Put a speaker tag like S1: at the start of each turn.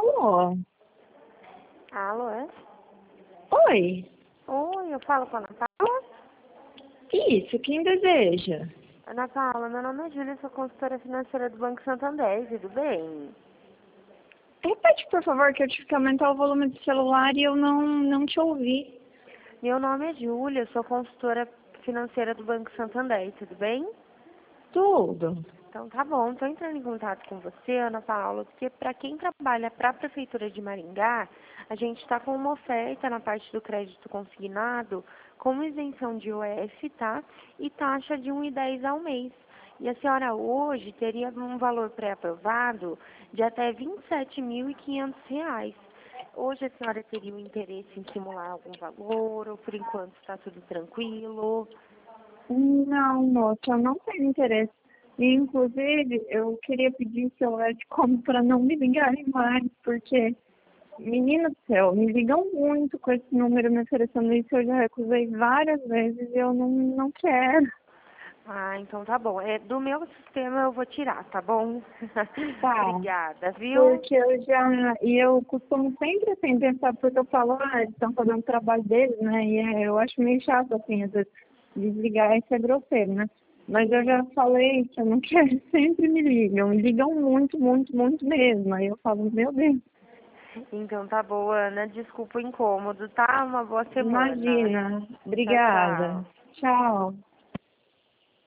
S1: Alô?
S2: Alô, é?
S1: Oi?
S2: Oi, eu falo com a Ana Paula.
S1: Isso, quem deseja?
S2: Ana Paula, meu nome é Júlia, sou consultora financeira do Banco Santander, tudo bem?
S1: Repete, por favor, que eu tive que aumentar o volume do celular e eu não te ouvi.
S2: Meu nome é Júlia, sou consultora financeira do Banco Santander, tudo bem?
S1: Tudo.
S2: Então tá bom, estou entrando em contato com você, Ana Paula, porque para quem trabalha para a Prefeitura de Maringá, a gente está com uma oferta na parte do crédito consignado, com isenção de IOF, tá? E taxa de 1,10 ao mês. E a senhora hoje teria um valor pré-aprovado de até R$ 27.500. Hoje a senhora teria o interesse em simular algum valor, ou por enquanto está tudo tranquilo?
S1: Não, moça, eu não tenho interesse. E, inclusive, eu queria pedir o celular de como para não me ligarem mais, porque, menina do céu, me ligam muito com esse número me oferecendo isso. Eu já recusei várias vezes e eu não quero.
S2: Ah, então tá bom. Do meu sistema eu vou tirar, tá bom?
S1: Tá.
S2: Obrigada, viu?
S1: Porque eu costumo sempre assim pensar, porque eu falo, eles estão fazendo o trabalho deles, né? Eu acho meio chato, assim, às vezes, desligar e ser grosseiro, né? Mas eu já falei que eu não quero, sempre me ligam muito, muito, muito mesmo. Aí eu falo, meu Deus,
S2: Então tá bom, Ana. Desculpa o incômodo, tá? Uma boa semana.
S1: imagina.
S2: Tchau,
S1: Obrigada.
S2: tchau.
S1: Tchau.